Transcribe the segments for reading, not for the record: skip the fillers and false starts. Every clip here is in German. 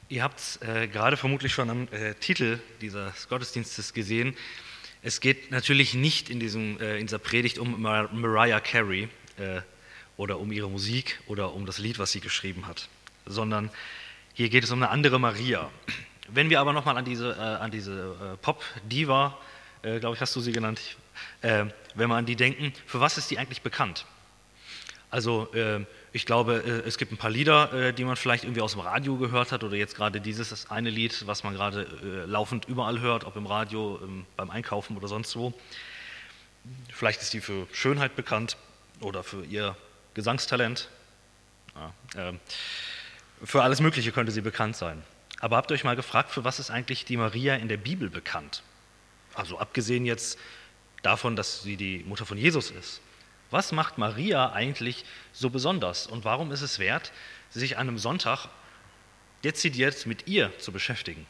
Ihr habt es gerade vermutlich schon am Titel dieses Gottesdienstes gesehen. Es geht natürlich nicht in dieser Predigt um Mariah Carey oder um ihre Musik oder um das Lied, was sie geschrieben hat, sondern hier geht es um eine andere Maria. Wenn wir aber nochmal an diese Pop-Diva, glaube ich, hast du sie genannt, wenn wir an die denken, für was ist die eigentlich bekannt? Also ich glaube, es gibt ein paar Lieder, die man vielleicht irgendwie aus dem Radio gehört hat oder jetzt gerade das eine Lied, was man gerade laufend überall hört, ob im Radio, beim Einkaufen oder sonst wo. Vielleicht ist die für Schönheit bekannt oder für ihr Gesangstalent. Ja, für alles Mögliche könnte sie bekannt sein. Aber habt ihr euch mal gefragt, für was ist eigentlich die Maria in der Bibel bekannt? Also abgesehen jetzt davon, dass sie die Mutter von Jesus ist. Was macht Maria eigentlich so besonders und warum ist es wert, sich an einem Sonntag dezidiert mit ihr zu beschäftigen?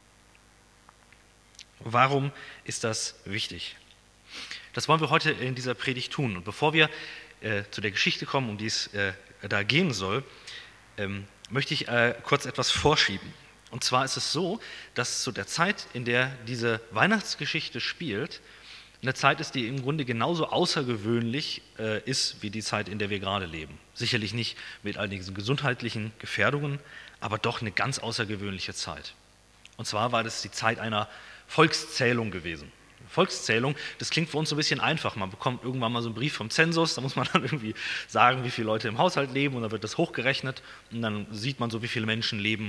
Warum ist das wichtig? Das wollen wir heute in dieser Predigt tun. Und bevor wir zu der Geschichte kommen, um die es da gehen soll, möchte ich kurz etwas vorschieben. Und zwar ist es so, dass zu der Zeit, in der diese Weihnachtsgeschichte spielt, eine Zeit ist, die im Grunde genauso außergewöhnlich ist wie die Zeit, in der wir gerade leben. Sicherlich nicht mit all diesen gesundheitlichen Gefährdungen, aber doch eine ganz außergewöhnliche Zeit. Und zwar war das die Zeit einer Volkszählung gewesen. Volkszählung, das klingt für uns so ein bisschen einfach. Man bekommt irgendwann mal so einen Brief vom Zensus, da muss man dann irgendwie sagen, wie viele Leute im Haushalt leben und dann wird das hochgerechnet und dann sieht man so, wie viele Menschen leben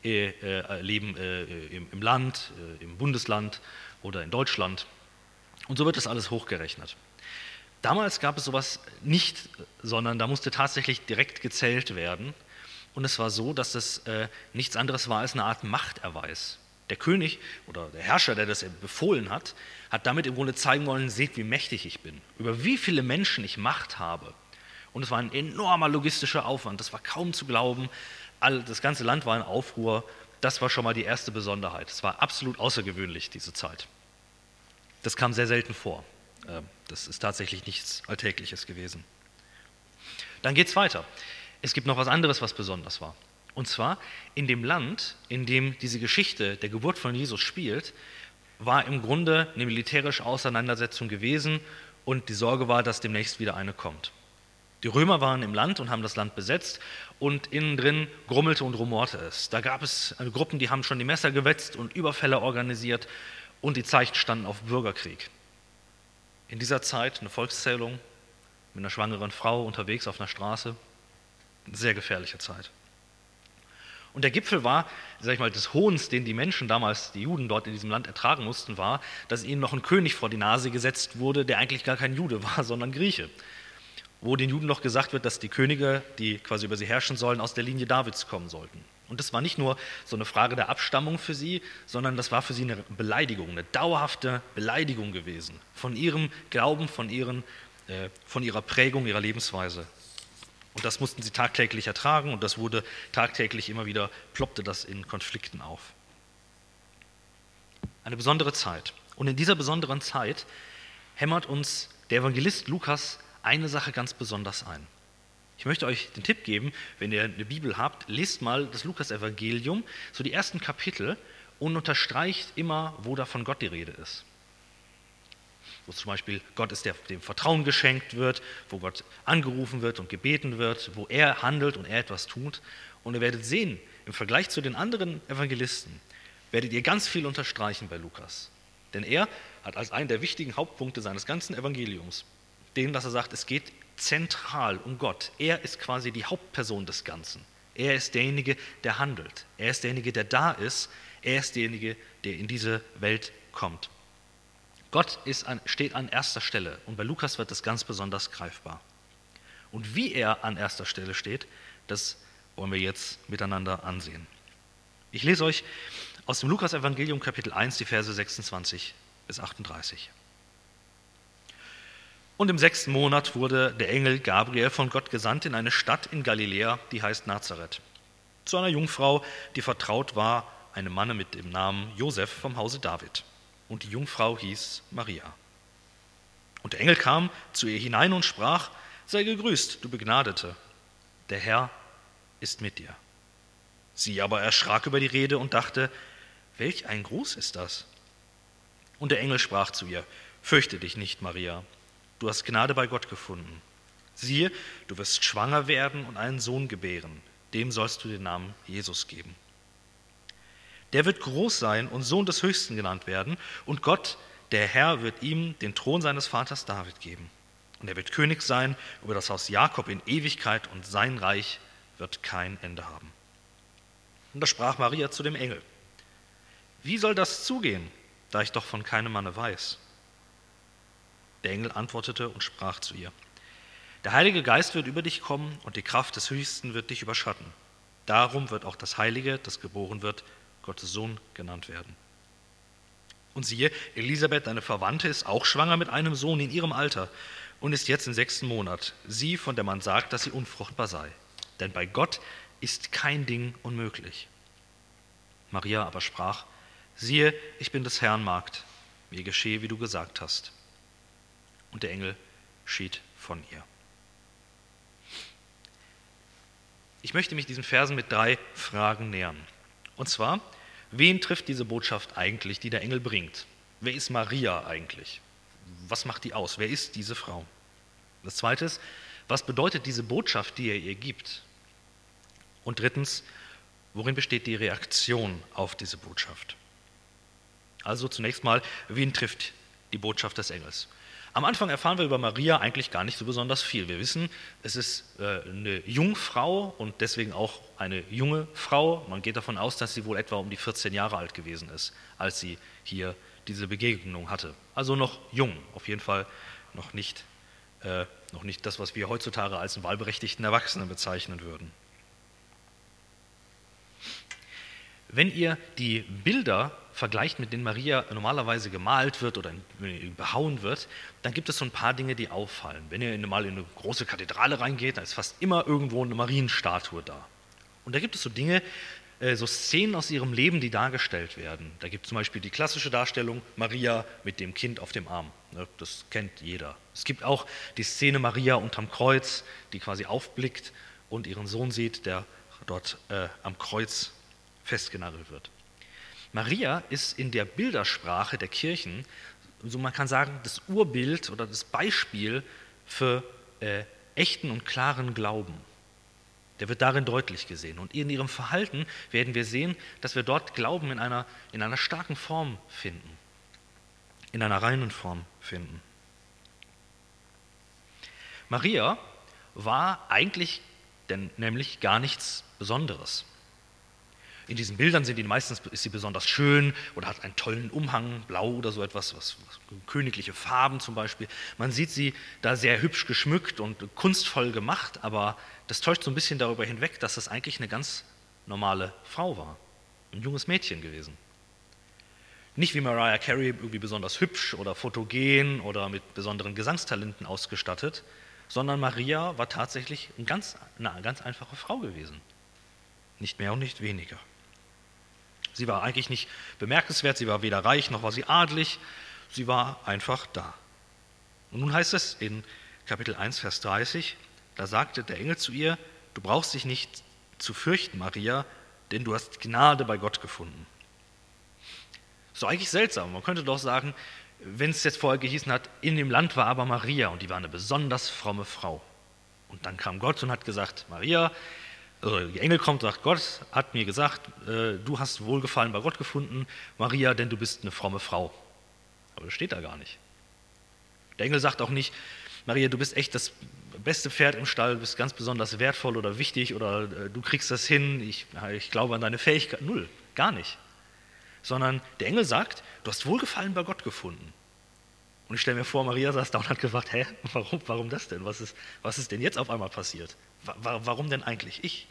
im Land, im Bundesland oder in Deutschland. Und so wird das alles hochgerechnet. Damals gab es sowas nicht, sondern da musste tatsächlich direkt gezählt werden. Und es war so, dass es nichts anderes war als eine Art Machterweis. Der König oder der Herrscher, der das befohlen hat, hat damit im Grunde zeigen wollen, seht, wie mächtig ich bin, über wie viele Menschen ich Macht habe. Und es war ein enormer logistischer Aufwand, das war kaum zu glauben. Das ganze Land war in Aufruhr. Das war schon mal die erste Besonderheit. Es war absolut außergewöhnlich, diese Zeit. Das kam sehr selten vor. Das ist tatsächlich nichts Alltägliches gewesen. Dann geht es weiter. Es gibt noch was anderes, was besonders war. Und zwar in dem Land, in dem diese Geschichte der Geburt von Jesus spielt, war im Grunde eine militärische Auseinandersetzung gewesen und die Sorge war, dass demnächst wieder eine kommt. Die Römer waren im Land und haben das Land besetzt und innen drin grummelte und rumorte es. Da gab es Gruppen, die haben schon die Messer gewetzt und Überfälle organisiert und die Zeichen standen auf Bürgerkrieg. In dieser Zeit eine Volkszählung mit einer schwangeren Frau unterwegs auf einer Straße, eine sehr gefährliche Zeit. Und der Gipfel war, sag ich mal, des Hohns, den die Menschen damals, die Juden dort in diesem Land ertragen mussten, war, dass ihnen noch ein König vor die Nase gesetzt wurde, der eigentlich gar kein Jude war, sondern Grieche. Wo den Juden noch gesagt wird, dass die Könige, die quasi über sie herrschen sollen, aus der Linie Davids kommen sollten. Und das war nicht nur so eine Frage der Abstammung für sie, sondern das war für sie eine Beleidigung, eine dauerhafte Beleidigung gewesen. Von ihrem Glauben, von ihrer Prägung, ihrer Lebensweise. Und das mussten sie tagtäglich ertragen und das wurde tagtäglich immer wieder, ploppte das in Konflikten auf. Eine besondere Zeit. Und in dieser besonderen Zeit hämmert uns der Evangelist Lukas eine Sache ganz besonders ein. Ich möchte euch den Tipp geben, wenn ihr eine Bibel habt, lest mal das Lukas-Evangelium, so die ersten Kapitel und unterstreicht immer, wo da von Gott die Rede ist. Wo zum Beispiel Gott ist, der dem Vertrauen geschenkt wird, wo Gott angerufen wird und gebeten wird, wo er handelt und er etwas tut. Und ihr werdet sehen, im Vergleich zu den anderen Evangelisten, werdet ihr ganz viel unterstreichen bei Lukas. Denn er hat als einen der wichtigen Hauptpunkte seines ganzen Evangeliums den, dass er sagt, es geht zentral um Gott. Er ist quasi die Hauptperson des Ganzen. Er ist derjenige, der handelt. Er ist derjenige, der da ist. Er ist derjenige, der in diese Welt kommt. Gott steht an erster Stelle und bei Lukas wird das ganz besonders greifbar. Und wie er an erster Stelle steht, das wollen wir jetzt miteinander ansehen. Ich lese euch aus dem Lukas-Evangelium Kapitel 1 die Verse 26 bis 38. Und im 6. Monat wurde der Engel Gabriel von Gott gesandt in eine Stadt in Galiläa, die heißt Nazareth, zu einer Jungfrau, die vertraut war, einem Manne mit dem Namen Josef vom Hause David. Und die Jungfrau hieß Maria. Und der Engel kam zu ihr hinein und sprach, sei gegrüßt, du Begnadete, der Herr ist mit dir. Sie aber erschrak über die Rede und dachte, welch ein Gruß ist das? Und der Engel sprach zu ihr, fürchte dich nicht, Maria, du hast Gnade bei Gott gefunden. Siehe, du wirst schwanger werden und einen Sohn gebären, dem sollst du den Namen Jesus geben. Der wird groß sein und Sohn des Höchsten genannt werden, und Gott, der Herr, wird ihm den Thron seines Vaters David geben. Und er wird König sein über das Haus Jakob in Ewigkeit, und sein Reich wird kein Ende haben. Und da sprach Maria zu dem Engel, wie soll das zugehen, da ich doch von keinem Manne weiß? Der Engel antwortete und sprach zu ihr, der Heilige Geist wird über dich kommen und die Kraft des Höchsten wird dich überschatten. Darum wird auch das Heilige, das geboren wird, Gottes Sohn genannt werden. Und siehe, Elisabeth, deine Verwandte, ist auch schwanger mit einem Sohn in ihrem Alter und ist jetzt im 6. Monat, sie, von der man sagt, dass sie unfruchtbar sei. Denn bei Gott ist kein Ding unmöglich. Maria aber sprach, siehe, ich bin des Herrn Magd, mir geschehe, wie du gesagt hast. Und der Engel schied von ihr. Ich möchte mich diesen Versen mit 3 Fragen nähern. Und zwar, wen trifft diese Botschaft eigentlich, die der Engel bringt? Wer ist Maria eigentlich? Was macht die aus? Wer ist diese Frau? Das Zweite ist, was bedeutet diese Botschaft, die er ihr gibt? Und drittens, worin besteht die Reaktion auf diese Botschaft? Also zunächst mal, wen trifft die Botschaft des Engels? Am Anfang erfahren wir über Maria eigentlich gar nicht so besonders viel. Wir wissen, es ist eine Jungfrau und deswegen auch eine junge Frau. Man geht davon aus, dass sie wohl etwa um die 14 Jahre alt gewesen ist, als sie hier diese Begegnung hatte. Also noch jung, auf jeden Fall noch nicht das, was wir heutzutage als einen wahlberechtigten Erwachsenen bezeichnen würden. Wenn ihr die Bilder vergleicht, mit denen Maria normalerweise gemalt wird oder behauen wird, dann gibt es so ein paar Dinge, die auffallen. Wenn ihr mal in eine große Kathedrale reingeht, dann ist fast immer irgendwo eine Marienstatue da. Und da gibt es so Dinge, so Szenen aus ihrem Leben, die dargestellt werden. Da gibt es zum Beispiel die klassische Darstellung Maria mit dem Kind auf dem Arm. Das kennt jeder. Es gibt auch die Szene Maria unterm Kreuz, die quasi aufblickt und ihren Sohn sieht, der dort am Kreuz festgenagelt wird. Maria ist in der Bildersprache der Kirchen, so man kann sagen, das Urbild oder das Beispiel für echten und klaren Glauben. Der wird darin deutlich gesehen. Und in ihrem Verhalten werden wir sehen, dass wir dort Glauben in einer starken Form finden, in einer reinen Form finden. Maria war eigentlich nämlich gar nichts Besonderes. In diesen Bildern ist sie besonders schön oder hat einen tollen Umhang, blau oder so etwas, was königliche Farben zum Beispiel. Man sieht sie da sehr hübsch geschmückt und kunstvoll gemacht, aber das täuscht so ein bisschen darüber hinweg, dass das eigentlich eine ganz normale Frau war, ein junges Mädchen gewesen. Nicht wie Mariah Carey irgendwie besonders hübsch oder fotogen oder mit besonderen Gesangstalenten ausgestattet, sondern Maria war tatsächlich eine ganz einfache Frau gewesen. Nicht mehr und nicht weniger. Sie war eigentlich nicht bemerkenswert, sie war weder reich noch war sie adelig, sie war einfach da. Und nun heißt es in Kapitel 1, Vers 30, da sagte der Engel zu ihr, du brauchst dich nicht zu fürchten, Maria, denn du hast Gnade bei Gott gefunden. So eigentlich seltsam, man könnte doch sagen, wenn es jetzt vorher gehießen hat, in dem Land war aber Maria und die war eine besonders fromme Frau. Und dann kam Gott und hat gesagt, Maria, der Engel kommt und sagt, Gott hat mir gesagt, du hast Wohlgefallen bei Gott gefunden, Maria, denn du bist eine fromme Frau. Aber das steht da gar nicht. Der Engel sagt auch nicht, Maria, du bist echt das beste Pferd im Stall, du bist ganz besonders wertvoll oder wichtig oder du kriegst das hin, ich glaube an deine Fähigkeit. Null, gar nicht. Sondern der Engel sagt, du hast Wohlgefallen bei Gott gefunden. Und ich stelle mir vor, Maria saß da und hat gefragt, warum das denn? Was ist denn jetzt auf einmal passiert? Warum denn eigentlich ich?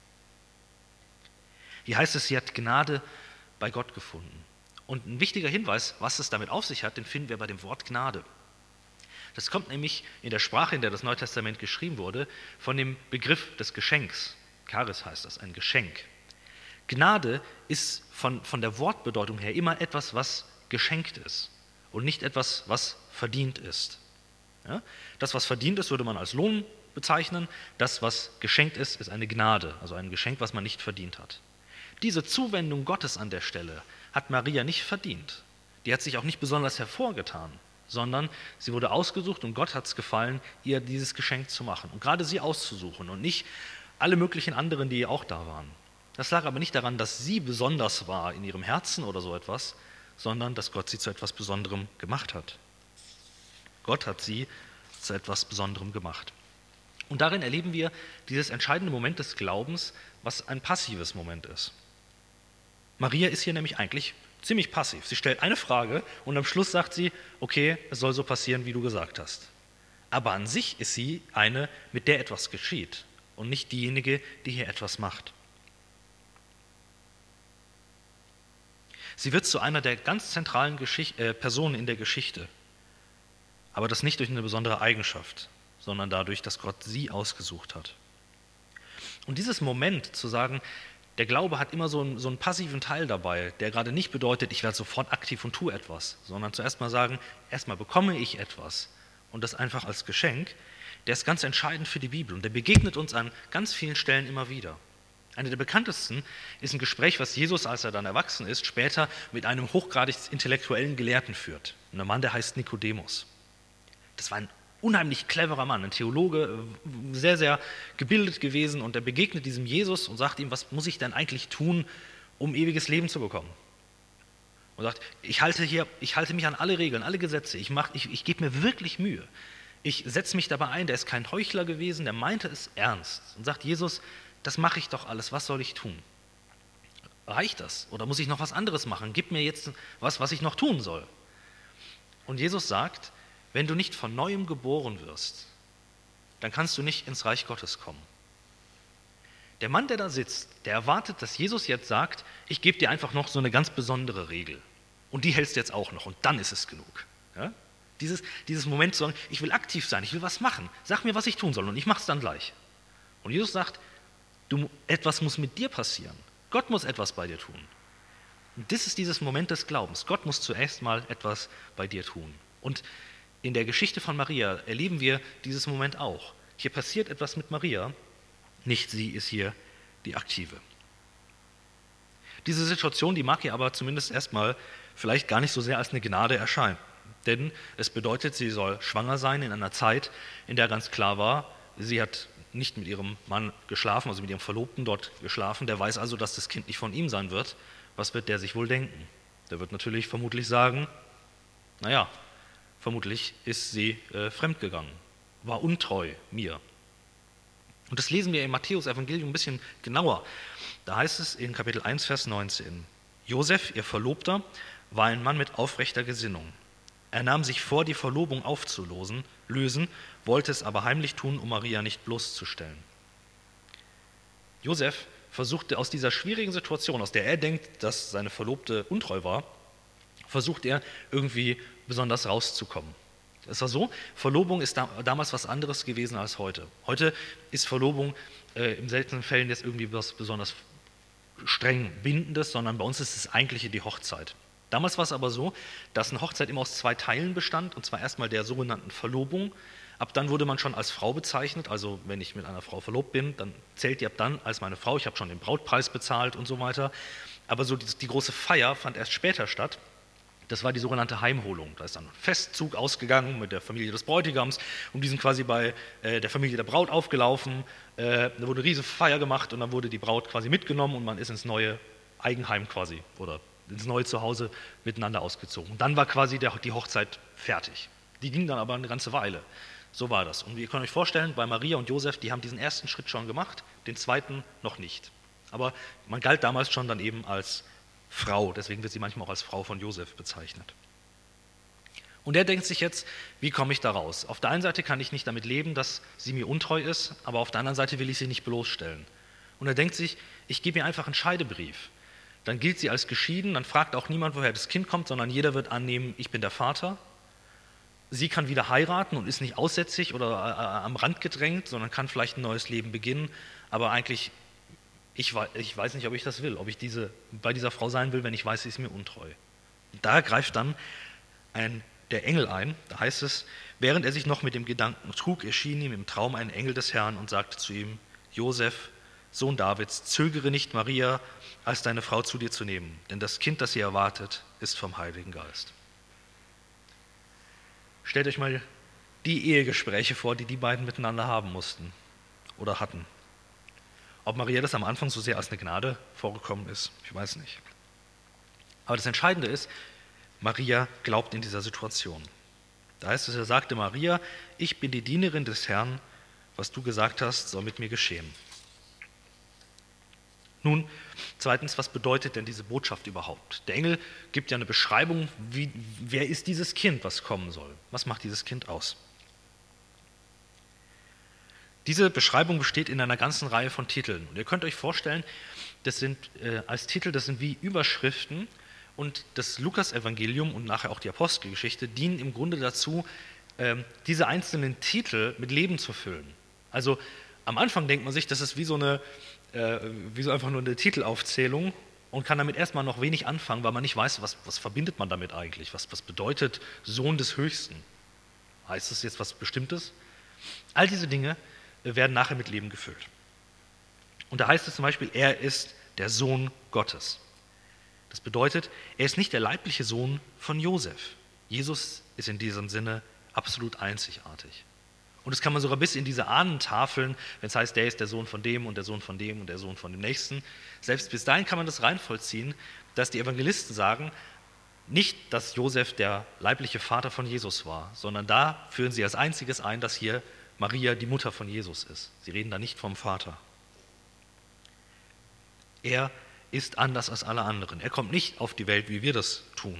Hier heißt es, sie hat Gnade bei Gott gefunden. Und ein wichtiger Hinweis, was es damit auf sich hat, den finden wir bei dem Wort Gnade. Das kommt nämlich in der Sprache, in der das Neue Testament geschrieben wurde, von dem Begriff des Geschenks. Charis heißt das, ein Geschenk. Gnade ist von der Wortbedeutung her immer etwas, was geschenkt ist und nicht etwas, was verdient ist. Ja? Das, was verdient ist, würde man als Lohn bezeichnen. Das, was geschenkt ist, ist eine Gnade, also ein Geschenk, was man nicht verdient hat. Diese Zuwendung Gottes an der Stelle hat Maria nicht verdient. Die hat sich auch nicht besonders hervorgetan, sondern sie wurde ausgesucht und Gott hat es gefallen, ihr dieses Geschenk zu machen und gerade sie auszusuchen und nicht alle möglichen anderen, die auch da waren. Das lag aber nicht daran, dass sie besonders war in ihrem Herzen oder so etwas, sondern dass Gott sie zu etwas Besonderem gemacht hat. Gott hat sie zu etwas Besonderem gemacht. Und darin erleben wir dieses entscheidende Moment des Glaubens, was ein passives Moment ist. Maria ist hier nämlich eigentlich ziemlich passiv. Sie stellt eine Frage und am Schluss sagt sie, okay, es soll so passieren, wie du gesagt hast. Aber an sich ist sie eine, mit der etwas geschieht und nicht diejenige, die hier etwas macht. Sie wird zu einer der ganz zentralen Personen in der Geschichte, aber das nicht durch eine besondere Eigenschaft, sondern dadurch, dass Gott sie ausgesucht hat. Und dieses Moment zu sagen, der Glaube hat immer so einen passiven Teil dabei, der gerade nicht bedeutet, ich werde sofort aktiv und tue etwas, sondern zuerst mal sagen, erstmal bekomme ich etwas und das einfach als Geschenk, der ist ganz entscheidend für die Bibel und der begegnet uns an ganz vielen Stellen immer wieder. Eine der bekanntesten ist ein Gespräch, was Jesus, als er dann erwachsen ist, später mit einem hochgradig intellektuellen Gelehrten führt. Ein Mann, der heißt Nikodemus. Das war ein unheimlich cleverer Mann, ein Theologe, sehr, sehr gebildet gewesen und er begegnet diesem Jesus und sagt ihm, was muss ich denn eigentlich tun, um ewiges Leben zu bekommen? Und sagt, ich halte mich an alle Regeln, alle Gesetze, ich gebe mir wirklich Mühe. Ich setze mich dabei ein, der ist kein Heuchler gewesen, der meinte es ernst und sagt, Jesus, das mache ich doch alles, was soll ich tun? Reicht das? Oder muss ich noch was anderes machen? Gib mir jetzt was ich noch tun soll. Und Jesus sagt, wenn du nicht von Neuem geboren wirst, dann kannst du nicht ins Reich Gottes kommen. Der Mann, der da sitzt, der erwartet, dass Jesus jetzt sagt, ich gebe dir einfach noch so eine ganz besondere Regel. Und die hältst du jetzt auch noch und dann ist es genug. Ja? Dieses Moment zu sagen, ich will aktiv sein, ich will was machen, sag mir, was ich tun soll und ich mache es dann gleich. Und Jesus sagt, etwas muss mit dir passieren. Gott muss etwas bei dir tun. Und das ist dieses Moment des Glaubens. Gott muss zuerst mal etwas bei dir tun. Und in der Geschichte von Maria erleben wir dieses Moment auch. Hier passiert etwas mit Maria, nicht sie ist hier die Aktive. Diese Situation, die mag ihr aber zumindest erstmal vielleicht gar nicht so sehr als eine Gnade erscheinen. Denn es bedeutet, sie soll schwanger sein in einer Zeit, in der ganz klar war, sie hat nicht mit ihrem Mann geschlafen, also mit ihrem Verlobten dort geschlafen. Der weiß also, dass das Kind nicht von ihm sein wird. Was wird der sich wohl denken? Der wird natürlich vermutlich sagen, naja, vermutlich ist sie fremdgegangen, war untreu mir. Und das lesen wir im Matthäus-Evangelium ein bisschen genauer. Da heißt es in Kapitel 1, Vers 19, Josef, ihr Verlobter, war ein Mann mit aufrechter Gesinnung. Er nahm sich vor, die Verlobung aufzulösen, wollte es aber heimlich tun, um Maria nicht bloßzustellen. Josef versuchte aus dieser schwierigen Situation, aus der er denkt, dass seine Verlobte untreu war, versucht er irgendwie besonders rauszukommen. Es war so, Verlobung ist damals was anderes gewesen als heute. Heute ist Verlobung in seltenen Fällen jetzt irgendwie was besonders streng Bindendes, sondern bei uns ist das Eigentliche die Hochzeit. Damals war es aber so, dass eine Hochzeit immer aus 2 Teilen bestand, und zwar erstmal der sogenannten Verlobung. Ab dann wurde man schon als Frau bezeichnet, also wenn ich mit einer Frau verlobt bin, dann zählt die ab dann als meine Frau, ich habe schon den Brautpreis bezahlt und so weiter. Aber so die große Feier fand erst später statt. Das war die sogenannte Heimholung. Da ist dann ein Festzug ausgegangen mit der Familie des Bräutigams und die sind quasi bei der Familie der Braut aufgelaufen. Da wurde eine riesige Feier gemacht und dann wurde die Braut quasi mitgenommen und man ist ins neue Eigenheim quasi oder ins neue Zuhause miteinander ausgezogen. Und dann war quasi die Hochzeit fertig. Die ging dann aber eine ganze Weile. So war das. Und ihr könnt euch vorstellen, bei Maria und Josef, die haben diesen ersten Schritt schon gemacht, den zweiten noch nicht. Aber man galt damals schon dann eben als Frau, deswegen wird sie manchmal auch als Frau von Josef bezeichnet. Und er denkt sich jetzt, wie komme ich da raus? Auf der einen Seite kann ich nicht damit leben, dass sie mir untreu ist, aber auf der anderen Seite will ich sie nicht bloßstellen. Und er denkt sich, ich gebe ihr einfach einen Scheidebrief. Dann gilt sie als geschieden, dann fragt auch niemand, woher das Kind kommt, sondern jeder wird annehmen, ich bin der Vater. Sie kann wieder heiraten und ist nicht aussätzig oder am Rand gedrängt, sondern kann vielleicht ein neues Leben beginnen, aber eigentlich ich weiß nicht, ob ich das will, ob ich bei dieser Frau sein will, wenn ich weiß, sie ist mir untreu. Und da greift dann ein der Engel ein. Da heißt es, während er sich noch mit dem Gedanken trug, erschien ihm im Traum ein Engel des Herrn und sagte zu ihm, Josef, Sohn Davids, zögere nicht, Maria als deine Frau zu dir zu nehmen, denn das Kind, das sie erwartet, ist vom Heiligen Geist. Stellt euch mal die Ehegespräche vor, die die beiden miteinander haben mussten oder hatten. Ob Maria das am Anfang so sehr als eine Gnade vorgekommen ist, ich weiß nicht. Aber das Entscheidende ist, Maria glaubt in dieser Situation. Da heißt es, er sagte Maria, ich bin die Dienerin des Herrn, was du gesagt hast, soll mit mir geschehen. Nun, zweitens, was bedeutet denn diese Botschaft überhaupt? Der Engel gibt ja eine Beschreibung, wer ist dieses Kind, was kommen soll? Was macht dieses Kind aus? Diese Beschreibung besteht in einer ganzen Reihe von Titeln. Und ihr könnt euch vorstellen, das sind wie Überschriften, und das Lukas-Evangelium und nachher auch die Apostelgeschichte dienen im Grunde dazu, diese einzelnen Titel mit Leben zu füllen. Also am Anfang denkt man sich, das ist wie so einfach nur eine Titelaufzählung und kann damit erstmal noch wenig anfangen, weil man nicht weiß, was verbindet man damit eigentlich, was bedeutet Sohn des Höchsten? Heißt das jetzt was Bestimmtes? All diese Dinge werden nachher mit Leben gefüllt. Und da heißt es zum Beispiel, er ist der Sohn Gottes. Das bedeutet, er ist nicht der leibliche Sohn von Josef. Jesus ist in diesem Sinne absolut einzigartig. Und das kann man sogar bis in diese Ahnentafeln, wenn es heißt, der ist der Sohn von dem und der Sohn von dem und der Sohn von dem Nächsten, selbst bis dahin kann man das reinvollziehen, dass die Evangelisten sagen, nicht, dass Josef der leibliche Vater von Jesus war, sondern da führen sie als einziges ein, dass hier Maria die Mutter von Jesus ist. Sie reden da nicht vom Vater. Er ist anders als alle anderen. Er kommt nicht auf die Welt, wie wir das tun.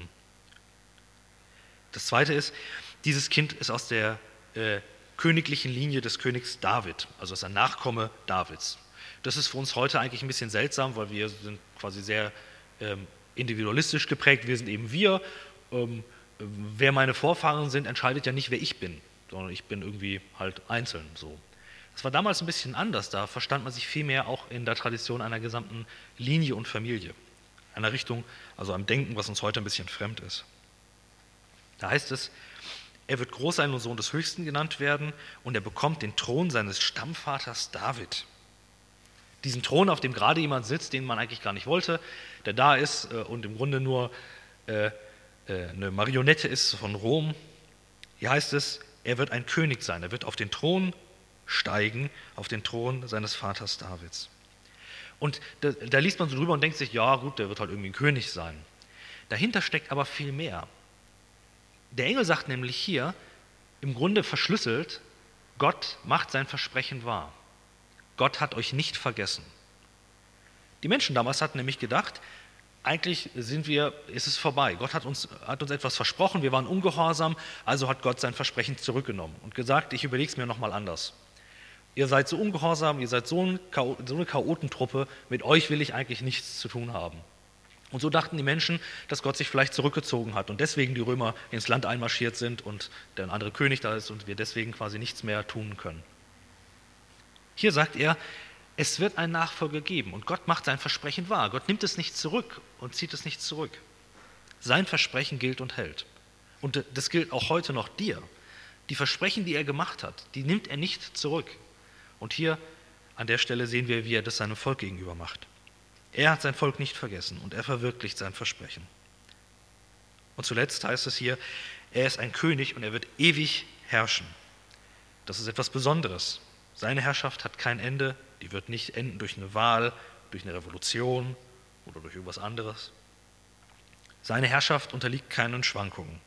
Das Zweite ist, dieses Kind ist aus der königlichen Linie des Königs David, also ist ein Nachkomme Davids. Das ist für uns heute eigentlich ein bisschen seltsam, weil wir sind quasi sehr individualistisch geprägt. Wir sind eben wir. Wer meine Vorfahren sind, entscheidet ja nicht, wer ich bin, sondern ich bin irgendwie halt einzeln so. Das war damals ein bisschen anders, da verstand man sich viel mehr auch in der Tradition einer gesamten Linie und Familie, einer Richtung, also einem Denken, was uns heute ein bisschen fremd ist. Da heißt es, er wird groß sein und Sohn des Höchsten genannt werden und er bekommt den Thron seines Stammvaters David. Diesen Thron, auf dem gerade jemand sitzt, den man eigentlich gar nicht wollte, der da ist und im Grunde nur eine Marionette ist von Rom. Hier heißt es, er wird ein König sein, er wird auf den Thron steigen, auf den Thron seines Vaters Davids. Und da liest man so drüber und denkt sich, ja gut, der wird halt irgendwie ein König sein. Dahinter steckt aber viel mehr. Der Engel sagt nämlich hier, im Grunde verschlüsselt, Gott macht sein Versprechen wahr. Gott hat euch nicht vergessen. Die Menschen damals hatten nämlich gedacht, eigentlich ist es vorbei. Gott hat uns etwas versprochen, wir waren ungehorsam, also hat Gott sein Versprechen zurückgenommen und gesagt, ich überlege es mir nochmal anders. Ihr seid so ungehorsam, ihr seid so eine Chaotentruppe, mit euch will ich eigentlich nichts zu tun haben. Und so dachten die Menschen, dass Gott sich vielleicht zurückgezogen hat und deswegen die Römer ins Land einmarschiert sind und der ein anderer König da ist und wir deswegen quasi nichts mehr tun können. Hier sagt er, es wird einen Nachfolger geben und Gott macht sein Versprechen wahr. Gott nimmt es nicht zurück und zieht es nicht zurück. Sein Versprechen gilt und hält. Und das gilt auch heute noch dir. Die Versprechen, die er gemacht hat, die nimmt er nicht zurück. Und hier an der Stelle sehen wir, wie er das seinem Volk gegenüber macht. Er hat sein Volk nicht vergessen und er verwirklicht sein Versprechen. Und zuletzt heißt es hier, er ist ein König und er wird ewig herrschen. Das ist etwas Besonderes. Seine Herrschaft hat kein Ende, die wird nicht enden durch eine Wahl, durch eine Revolution oder durch irgendwas anderes. Seine Herrschaft unterliegt keinen Schwankungen.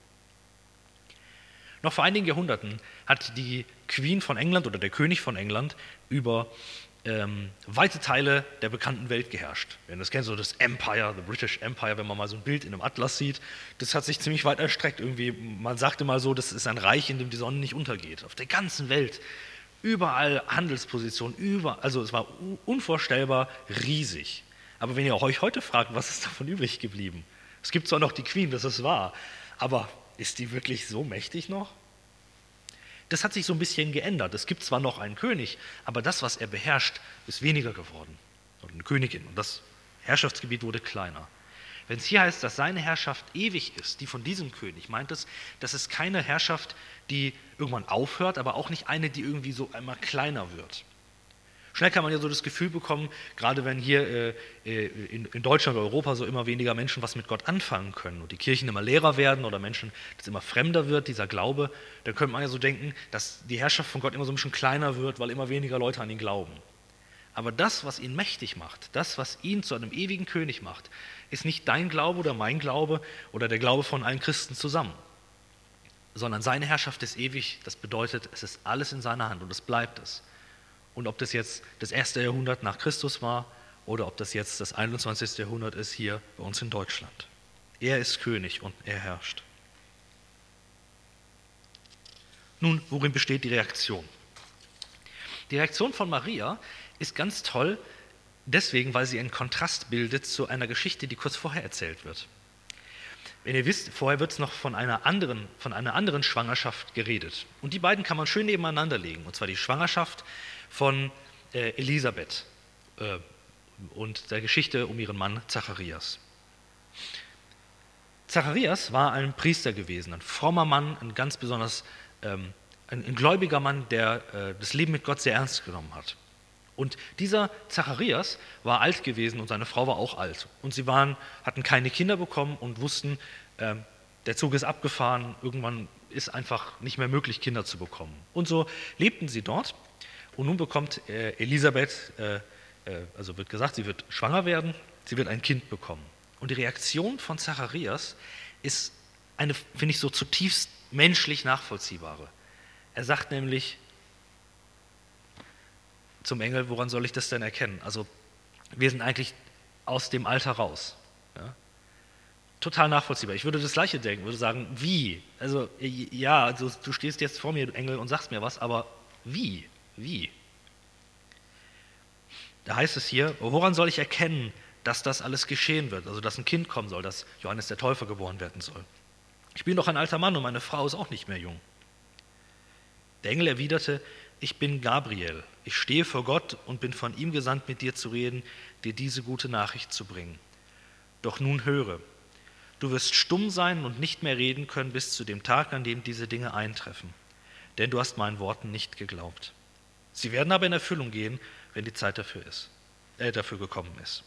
Noch vor einigen Jahrhunderten hat die Queen von England oder der König von England über weite Teile der bekannten Welt geherrscht. Wenn das kennt, so das Empire, the British Empire, wenn man mal so ein Bild in einem Atlas sieht, das hat sich ziemlich weit erstreckt. Irgendwie, man sagte mal so, das ist ein Reich, in dem die Sonne nicht untergeht. Auf der ganzen Welt, überall Handelspositionen, also es war unvorstellbar riesig. Aber wenn ihr euch heute fragt, was ist davon übrig geblieben? Es gibt zwar noch die Queen, das ist wahr, aber ist die wirklich so mächtig noch? Das hat sich so ein bisschen geändert. Es gibt zwar noch einen König, aber das, was er beherrscht, ist weniger geworden. Oder eine Königin. Und das Herrschaftsgebiet wurde kleiner. Wenn es hier heißt, dass seine Herrschaft ewig ist, die von diesem König, meint es, das ist keine Herrschaft, die irgendwann aufhört, aber auch nicht eine, die irgendwie so einmal kleiner wird. Schnell kann man ja so das Gefühl bekommen, gerade wenn hier in Deutschland oder Europa so immer weniger Menschen was mit Gott anfangen können und die Kirchen immer leerer werden oder Menschen, das immer fremder wird, dieser Glaube, dann könnte man ja so denken, dass die Herrschaft von Gott immer so ein bisschen kleiner wird, weil immer weniger Leute an ihn glauben. Aber das, was ihn mächtig macht, das, was ihn zu einem ewigen König macht, ist nicht dein Glaube oder mein Glaube oder der Glaube von allen Christen zusammen, sondern seine Herrschaft ist ewig. Das bedeutet, es ist alles in seiner Hand und es bleibt es. Und ob das jetzt das 1. Jahrhundert nach Christus war oder ob das jetzt das 21. Jahrhundert ist hier bei uns in Deutschland. Er ist König und er herrscht. Nun, worin besteht die Reaktion? Die Reaktion von Maria ist ganz toll, deswegen, weil sie einen Kontrast bildet zu einer Geschichte, die kurz vorher erzählt wird. Wenn ihr wisst, vorher wird es noch von einer anderen Schwangerschaft geredet. Und die beiden kann man schön nebeneinander legen. Und zwar die Schwangerschaft von Elisabeth und der Geschichte um ihren Mann Zacharias. Zacharias war ein Priester gewesen, ein frommer Mann, ein ganz besonders ein gläubiger Mann, der das Leben mit Gott sehr ernst genommen hat. Und dieser Zacharias war alt gewesen und seine Frau war auch alt. Und sie hatten keine Kinder bekommen und wussten, der Zug ist abgefahren, irgendwann ist einfach nicht mehr möglich, Kinder zu bekommen. Und so lebten sie dort. Und nun bekommt Elisabeth, also wird gesagt, sie wird schwanger werden, sie wird ein Kind bekommen. Und die Reaktion von Zacharias ist eine, finde ich, so zutiefst menschlich nachvollziehbare. Er sagt nämlich zum Engel, woran soll ich das denn erkennen? Also wir sind eigentlich aus dem Alter raus. Ja? Total nachvollziehbar. Ich würde das Gleiche denken, würde sagen, wie? Also ja, also, du stehst jetzt vor mir, du Engel, und sagst mir was, aber wie? Wie? Da heißt es hier, woran soll ich erkennen, dass das alles geschehen wird, also dass ein Kind kommen soll, dass Johannes der Täufer geboren werden soll? Ich bin doch ein alter Mann und meine Frau ist auch nicht mehr jung. Der Engel erwiderte, ich bin Gabriel, ich stehe vor Gott und bin von ihm gesandt, mit dir zu reden, dir diese gute Nachricht zu bringen. Doch nun höre, du wirst stumm sein und nicht mehr reden können bis zu dem Tag, an dem diese Dinge eintreffen, denn du hast meinen Worten nicht geglaubt. Sie werden aber in Erfüllung gehen, wenn die Zeit dafür gekommen ist.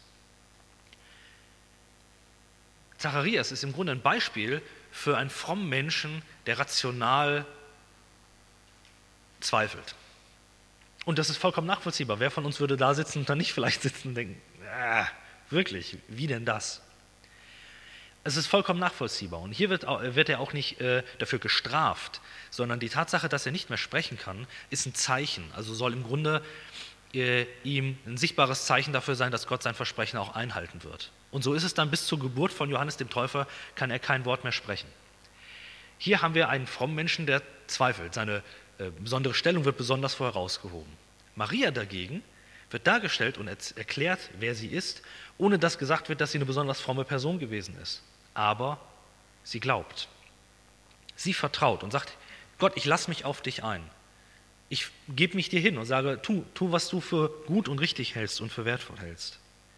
Zacharias ist im Grunde ein Beispiel für einen frommen Menschen, der rational zweifelt. Und das ist vollkommen nachvollziehbar. Wer von uns würde da sitzen und dann nicht vielleicht sitzen und denken, wirklich, wie denn das? Es ist vollkommen nachvollziehbar. Und hier wird er auch nicht dafür gestraft, sondern die Tatsache, dass er nicht mehr sprechen kann, ist ein Zeichen. Also soll im Grunde ihm ein sichtbares Zeichen dafür sein, dass Gott sein Versprechen auch einhalten wird. Und so ist es dann bis zur Geburt von Johannes dem Täufer, kann er kein Wort mehr sprechen. Hier haben wir einen frommen Menschen, der zweifelt. Seine besondere Stellung wird besonders herausgehoben. Maria dagegen wird dargestellt und erklärt, wer sie ist, ohne dass gesagt wird, dass sie eine besonders fromme Person gewesen ist. Aber sie glaubt. Sie vertraut und sagt, Gott, ich lasse mich auf dich ein. Ich gebe mich dir hin und sage, tu, was du für gut und richtig hältst und für wertvoll hältst.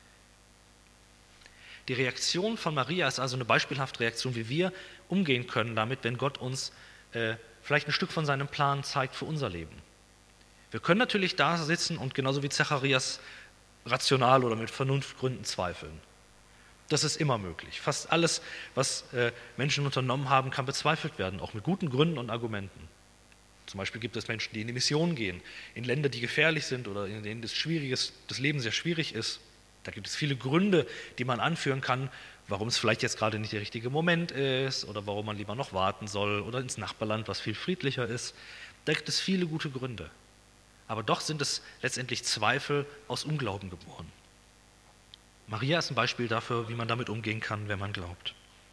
Die Reaktion von Maria ist also eine beispielhafte Reaktion, wie wir umgehen können damit, wenn Gott uns vielleicht ein Stück von seinem Plan zeigt für unser Leben. Wir können natürlich da sitzen und genauso wie Zacharias rational oder mit Vernunftgründen zweifeln. Das ist immer möglich. Fast alles, was Menschen unternommen haben, kann bezweifelt werden, auch mit guten Gründen und Argumenten. Zum Beispiel gibt es Menschen, die in die Mission gehen, in Länder, die gefährlich sind oder in denen das Leben sehr schwierig ist. Da gibt es viele Gründe, die man anführen kann, warum es vielleicht jetzt gerade nicht der richtige Moment ist oder warum man lieber noch warten soll oder ins Nachbarland, was viel friedlicher ist. Da gibt es viele gute Gründe. Aber doch sind es letztendlich Zweifel aus Unglauben geboren. Maria ist ein Beispiel dafür, wie man damit umgehen kann, wenn man glaubt.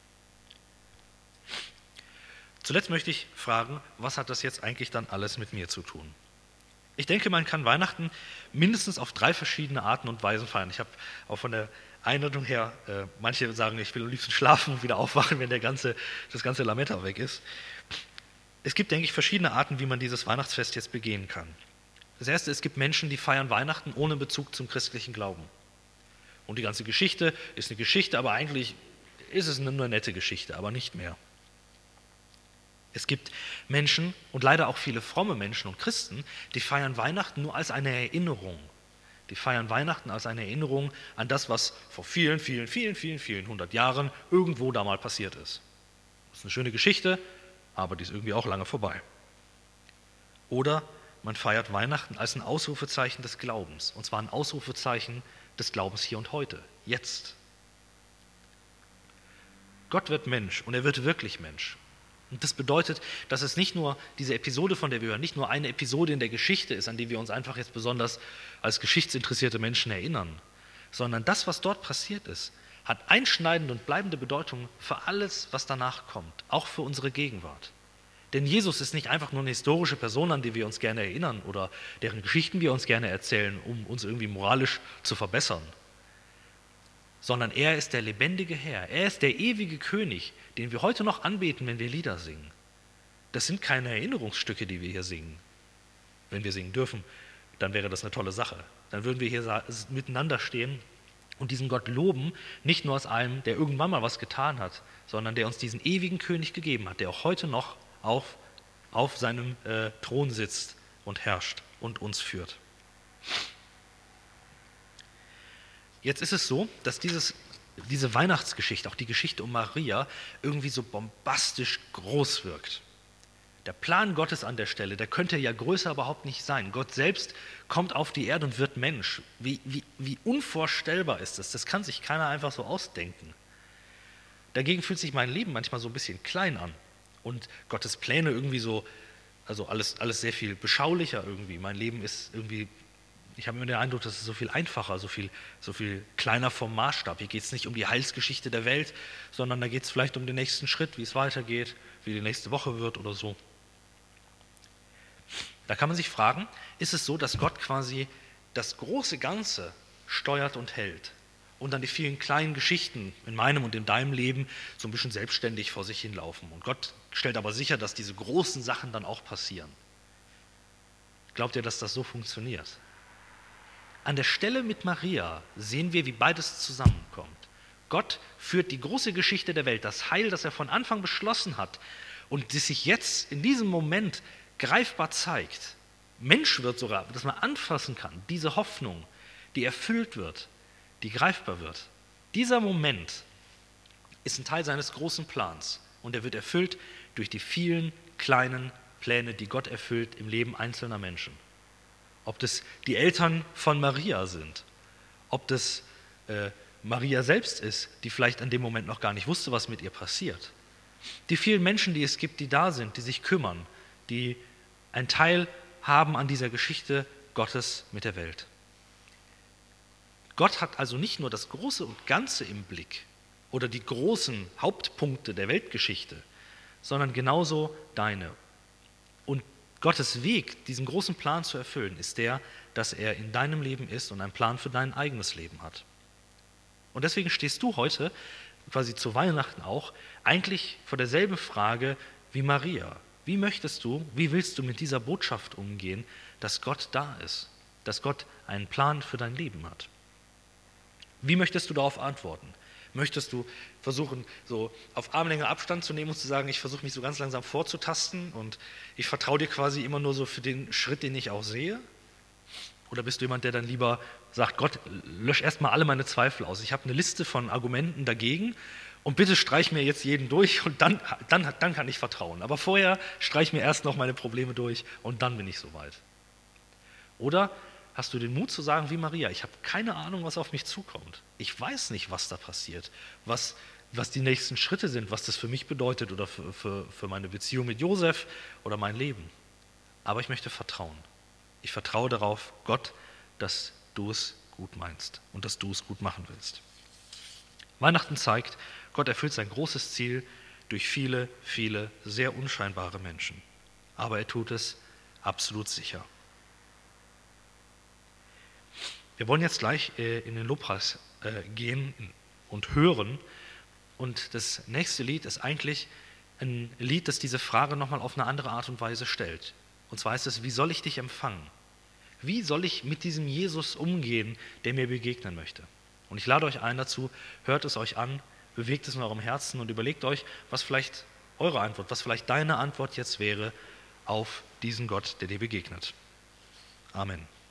Zuletzt möchte ich fragen, was hat das jetzt eigentlich dann alles mit mir zu tun? Ich denke, man kann Weihnachten mindestens auf 3 verschiedene Arten und Weisen feiern. Ich habe auch von der Einladung her, manche sagen, ich will am liebsten schlafen und wieder aufwachen, wenn das ganze Lametta weg ist. Es gibt, denke ich, verschiedene Arten, wie man dieses Weihnachtsfest jetzt begehen kann. Das erste, es gibt Menschen, die feiern Weihnachten ohne Bezug zum christlichen Glauben. Und die ganze Geschichte ist eine Geschichte, aber eigentlich ist es nur eine nette Geschichte, aber nicht mehr. Es gibt Menschen und leider auch viele fromme Menschen und Christen, die feiern Weihnachten nur als eine Erinnerung. Die feiern Weihnachten als eine Erinnerung an das, was vor vielen, vielen, vielen, vielen, vielen 100 Jahren irgendwo da mal passiert ist. Das ist eine schöne Geschichte, aber die ist irgendwie auch lange vorbei. Oder man feiert Weihnachten als ein Ausrufezeichen des Glaubens. Und zwar ein Ausrufezeichen des Glaubens hier und heute, jetzt. Gott wird Mensch und er wird wirklich Mensch. Und das bedeutet, dass es nicht nur diese Episode, von der wir hören, nicht nur eine Episode in der Geschichte ist, an die wir uns einfach jetzt besonders als geschichtsinteressierte Menschen erinnern, sondern das, was dort passiert ist, hat einschneidende und bleibende Bedeutung für alles, was danach kommt, auch für unsere Gegenwart. Denn Jesus ist nicht einfach nur eine historische Person, an die wir uns gerne erinnern oder deren Geschichten wir uns gerne erzählen, um uns irgendwie moralisch zu verbessern, sondern er ist der lebendige Herr, er ist der ewige König, den wir heute noch anbeten, wenn wir Lieder singen. Das sind keine Erinnerungsstücke, die wir hier singen. Wenn wir singen dürfen, dann wäre das eine tolle Sache. Dann würden wir hier miteinander stehen und diesen Gott loben, nicht nur als einem, der irgendwann mal was getan hat, sondern der uns diesen ewigen König gegeben hat, der auch heute noch auf seinem Thron sitzt und herrscht und uns führt. Jetzt ist es so, dass diese Weihnachtsgeschichte, auch die Geschichte um Maria, irgendwie so bombastisch groß wirkt. Der Plan Gottes an der Stelle, der könnte ja größer überhaupt nicht sein. Gott selbst kommt auf die Erde und wird Mensch. Wie unvorstellbar ist das? Das kann sich keiner einfach so ausdenken. Dagegen fühlt sich mein Leben manchmal so ein bisschen klein an. Und Gottes Pläne irgendwie so, also alles sehr viel beschaulicher irgendwie. Mein Leben ist irgendwie, ich habe immer den Eindruck, das ist so viel einfacher, so viel kleiner vom Maßstab. Hier geht es nicht um die Heilsgeschichte der Welt, sondern da geht es vielleicht um den nächsten Schritt, wie es weitergeht, wie die nächste Woche wird oder so. Da kann man sich fragen, ist es so, dass Gott quasi das große Ganze steuert und hält und dann die vielen kleinen Geschichten in meinem und in deinem Leben so ein bisschen selbstständig vor sich hinlaufen. Und Gott stellt aber sicher, dass diese großen Sachen dann auch passieren. Glaubt ihr, dass das so funktioniert? An der Stelle mit Maria sehen wir, wie beides zusammenkommt. Gott führt die große Geschichte der Welt, das Heil, das er von Anfang beschlossen hat und das sich jetzt in diesem Moment greifbar zeigt. Mensch wird sogar, dass man anfassen kann, diese Hoffnung, die erfüllt wird, die greifbar wird. Dieser Moment ist ein Teil seines großen Plans und er wird erfüllt durch die vielen kleinen Pläne, die Gott erfüllt im Leben einzelner Menschen. Ob das die Eltern von Maria sind, ob das Maria selbst ist, die vielleicht an dem Moment noch gar nicht wusste, was mit ihr passiert. Die vielen Menschen, die es gibt, die da sind, die sich kümmern, die einen Teil haben an dieser Geschichte Gottes mit der Welt. Gott hat also nicht nur das Große und Ganze im Blick oder die großen Hauptpunkte der Weltgeschichte, sondern genauso deine. Und Gottes Weg, diesen großen Plan zu erfüllen, ist der, dass er in deinem Leben ist und einen Plan für dein eigenes Leben hat. Und deswegen stehst du heute, quasi zu Weihnachten auch, eigentlich vor derselben Frage wie Maria. Wie möchtest du, wie willst du mit dieser Botschaft umgehen, dass Gott da ist, dass Gott einen Plan für dein Leben hat? Wie möchtest du darauf antworten? Möchtest du versuchen, so auf Armlänge Abstand zu nehmen und zu sagen, ich versuche mich so ganz langsam vorzutasten und ich vertraue dir quasi immer nur so für den Schritt, den ich auch sehe? Oder bist du jemand, der dann lieber sagt, Gott, lösch erstmal alle meine Zweifel aus. Ich habe eine Liste von Argumenten dagegen und bitte streich mir jetzt jeden durch und dann kann ich vertrauen. Aber vorher streich mir erst noch meine Probleme durch und dann bin ich soweit. Oder hast du den Mut zu sagen wie Maria, ich habe keine Ahnung, was auf mich zukommt. Ich weiß nicht, was da passiert, was die nächsten Schritte sind, was das für mich bedeutet oder für meine Beziehung mit Josef oder mein Leben. Aber ich möchte vertrauen. Ich vertraue darauf, Gott, dass du es gut meinst und dass du es gut machen willst. Weihnachten zeigt, Gott erfüllt sein großes Ziel durch viele, viele sehr unscheinbare Menschen. Aber er tut es absolut sicher. Wir wollen jetzt gleich in den Lobpreis gehen und hören. Und das nächste Lied ist eigentlich ein Lied, das diese Frage nochmal auf eine andere Art und Weise stellt. Und zwar heißt es, wie soll ich dich empfangen? Wie soll ich mit diesem Jesus umgehen, der mir begegnen möchte? Und ich lade euch ein dazu, hört es euch an bewegt es in eurem Herzen und überlegt euch, was vielleicht eure Antwort, was vielleicht deine Antwort jetzt wäre auf diesen Gott, der dir begegnet. Amen.